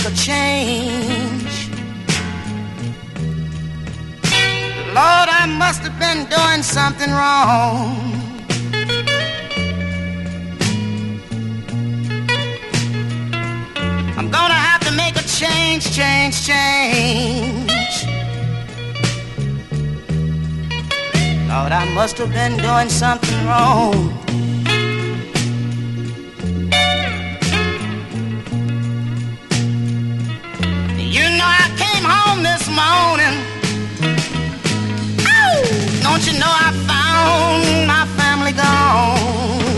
make a change. Lord, I must have been doing something wrong. I'm gonna have to make a change. Lord, I must have been doing something wrong. You know I came home this morning. Oh, don't you know I found my family gone?